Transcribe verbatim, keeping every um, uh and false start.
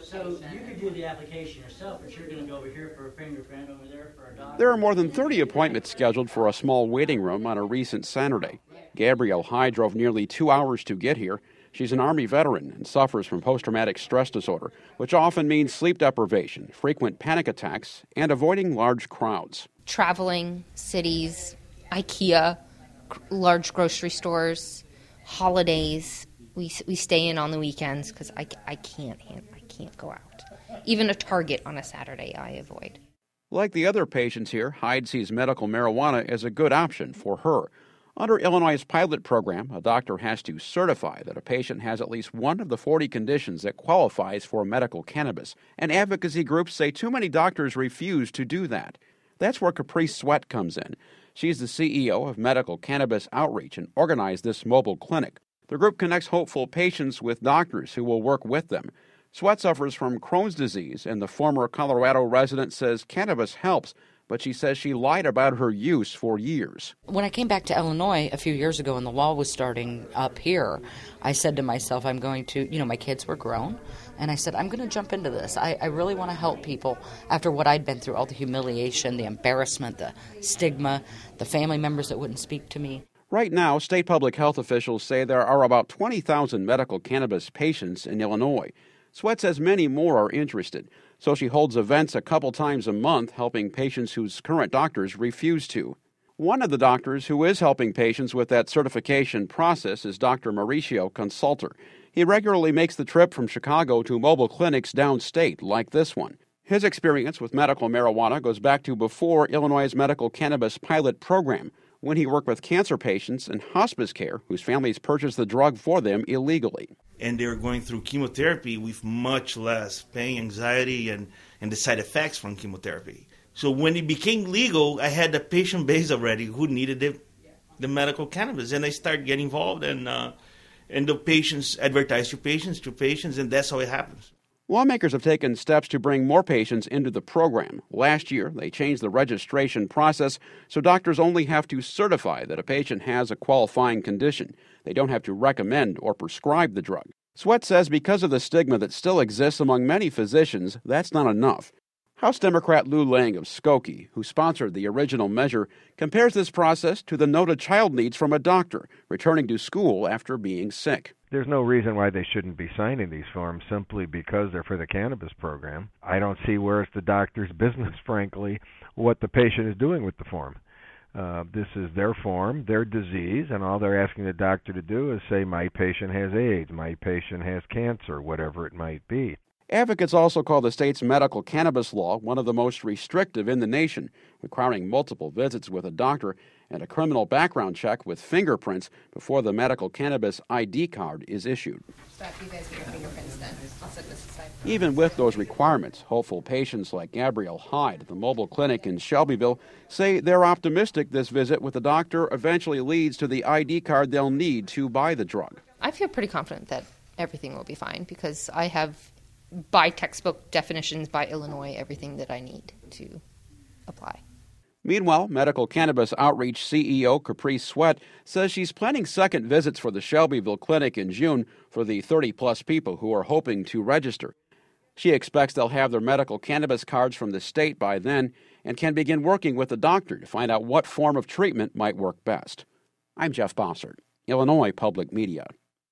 So you could do the application yourself, but you're going to go over here for a fingerprint over there for a doctor? There are more than thirty appointments scheduled for a small waiting room on a recent Saturday. Gabrielle Hyde drove nearly two hours to get here. She's an Army veteran and suffers from post-traumatic stress disorder, which often means sleep deprivation, frequent panic attacks, and avoiding large crowds. Traveling, cities, IKEA, large grocery stores, holidays. We we stay in on the weekends because I, I can't I can't go out. Even a Target on a Saturday I avoid. Like the other patients here, Hyde sees medical marijuana as a good option for her. Under Illinois' pilot program, a doctor has to certify that a patient has at least one of the forty conditions that qualifies for medical cannabis, and advocacy groups say too many doctors refuse to do that. That's where Caprice Sweat comes in. She's the C E O of Medical Cannabis Outreach and organized this mobile clinic. The group connects hopeful patients with doctors who will work with them. Sweat suffers from Crohn's disease, and the former Colorado resident says cannabis helps, but she says she lied about her use for years. When I came back to Illinois a few years ago and the law was starting up here, I said to myself, I'm going to, you know, my kids were grown, and I said, I'm going to jump into this. I, I really want to help people after what I'd been through, all the humiliation, the embarrassment, the stigma, the family members that wouldn't speak to me. Right now, state public health officials say there are about twenty thousand medical cannabis patients in Illinois. Sweat says many more are interested, so she holds events a couple times a month helping patients whose current doctors refuse to. One of the doctors who is helping patients with that certification process is Doctor Mauricio Consulter. He regularly makes the trip from Chicago to mobile clinics downstate like this one. His experience with medical marijuana goes back to before Illinois' medical cannabis pilot program, when he worked with cancer patients in hospice care whose families purchased the drug for them illegally. And they were going through chemotherapy with much less pain, anxiety, and, and the side effects from chemotherapy. So when it became legal, I had the patient base already who needed the, the medical cannabis. And I started getting involved, and, uh, and the patients advertise to patients, to patients, and that's how it happens. Lawmakers have taken steps to bring more patients into the program. Last year, they changed the registration process so doctors only have to certify that a patient has a qualifying condition. They don't have to recommend or prescribe the drug. Sweat says because of the stigma that still exists among many physicians, that's not enough. House Democrat Lou Lang of Skokie, who sponsored the original measure, compares this process to the note a child needs from a doctor returning to school after being sick. There's no reason why they shouldn't be signing these forms simply because they're for the cannabis program. I don't see where it's the doctor's business, frankly, what the patient is doing with the form. Uh, this is their form, their disease, and all they're asking the doctor to do is say, my patient has AIDS, my patient has cancer, whatever it might be. Advocates also call the state's medical cannabis law one of the most restrictive in the nation, requiring multiple visits with a doctor and a criminal background check with fingerprints before the medical cannabis I D card is issued. Stop, you guys get your fingerprints then. I'll set this aside. Even with those requirements, hopeful patients like Gabrielle Hyde at the mobile clinic in Shelbyville say they're optimistic this visit with the doctor eventually leads to the I D card they'll need to buy the drug. I feel pretty confident that everything will be fine because I have, by textbook definitions, by Illinois, everything that I need to apply. Meanwhile, Medical Cannabis Outreach C E O Caprice Sweat says she's planning second visits for the Shelbyville clinic in June for the thirty-plus people who are hoping to register. She expects they'll have their medical cannabis cards from the state by then and can begin working with the doctor to find out what form of treatment might work best. I'm Jeff Bossert, Illinois Public Media.